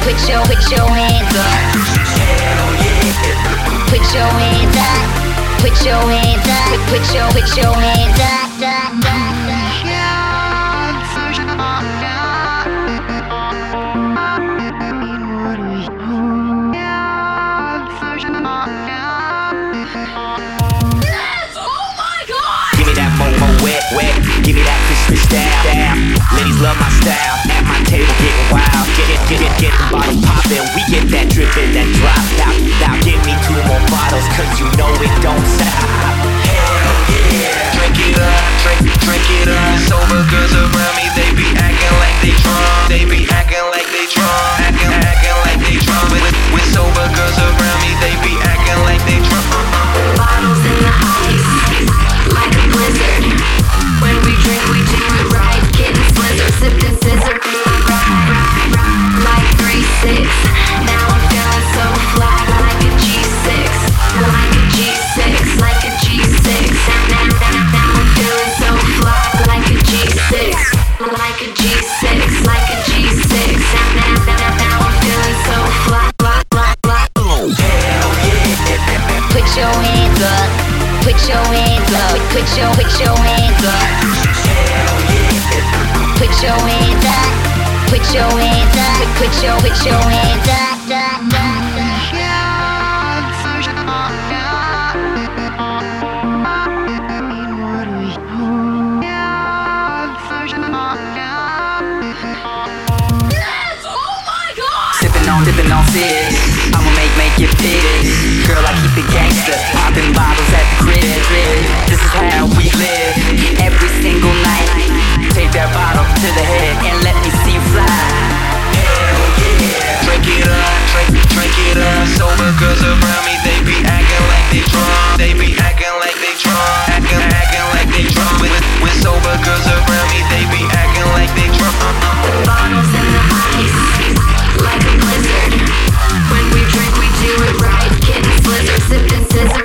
put your hands up. Put your hands up. Put your hands up. Put your hands up. Wet, give me that fish down. Ladies love my style. At my table getting wild. Get the bottles poppin'. We get that drippin', that drop. Now give me 2 more bottles, cause you know it don't stop. Hell yeah. Drink it up, drink it up. Sober girls around me, they be acting like they drunk. They be acting like they drunk. Acting like they drunk. With sober girls around me, they be acting like they drunk. Bottles in the ice, like a blizzard. When we drink, we do it right. Getting slizzard, sipping scissor. Like 3-6. Now I'm feeling so fly, like a G6. Like a G6, like a G6. Now I'm feeling so fly, like a G6. Like a G6, like a G6. Now I'm feeling so fly. Hell yeah. Put your hands up. Put your hands up. Put your hands up. Hell yeah. Put your hands up. Put your hands up. Put your hands up. Sippin' on sis, I'ma make you piss. Girl, I keep it gangsta, poppin' bottles at the crib. This is how we live, every single night. Take that bottle to the head and let me see you fly. Hell yeah. Drink it up, drink it up. Sober girls around me, they be acting like they drunk. They be acting like they drunk. Acting like they drunk. With sober girls around me, they be acting like they drunk. Bottles in the ice, like a blizzard. When we drink, we do it right. Getting slizzard, sipping scissor.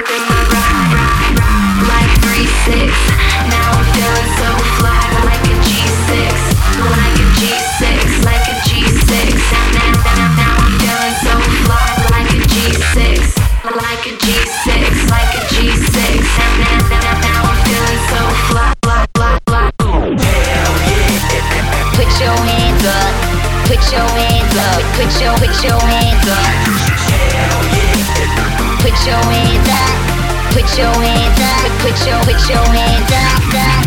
Like 3-6. Now I'm feeling so fly, like a G6. Like a G6, like a G6. Now I'm feeling so fly, like a G6. Like a G6, like a G6. Now I'm feeling so fly. Hell yeah. Put your hands up. Put your hands up. Put your hands up. Hell yeah. Put your hands up. Put your hands up. Put your hands up.